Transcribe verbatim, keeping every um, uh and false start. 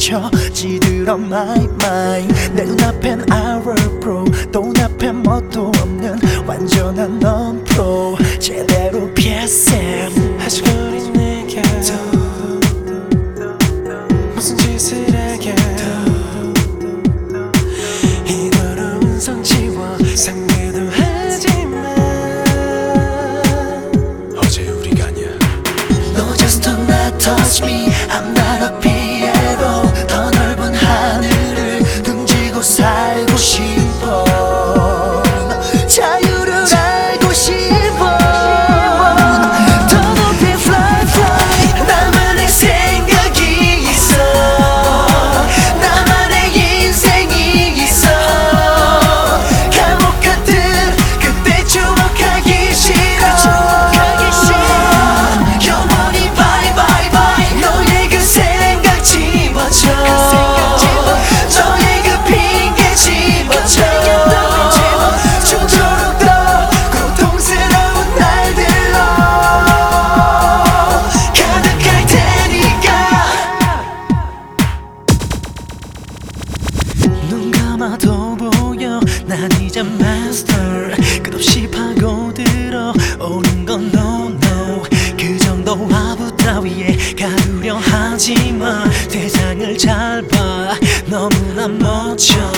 멈춰 지들어 my mind. 내 눈앞엔 our pro, 또 눈앞엔 뭣도 없는 완전한 non pro. 제대로 피에스엠 하시거리 내게 무슨 짓을 하게 이 더러운 손 지워 상대도 하지마. 어제 우리가 아니야. No just do not touch me, I'm not a 피에로. 더 넓은 하늘을 등지고 살고 싶어. 자유를 알고 싶어. 더 높이 fly fly. 나만의 생각이 있어, 나만의 인생이 있어. 감옥 같은 그때 추억하기 싫어. 영원히 bye bye bye. 너의 그 생각 집어쳐, 너의 그 핑계 집어쳐. 죽도록 더 고통스러운 날들로 가득할 테니까. 눈 감아도 보여 난 이제 마스터. 끝없이 파고들어 오는 건 no no. 그 정도 화부 따위에 가두려 하지마. 대상을 잘 봐, 너무나 멋져.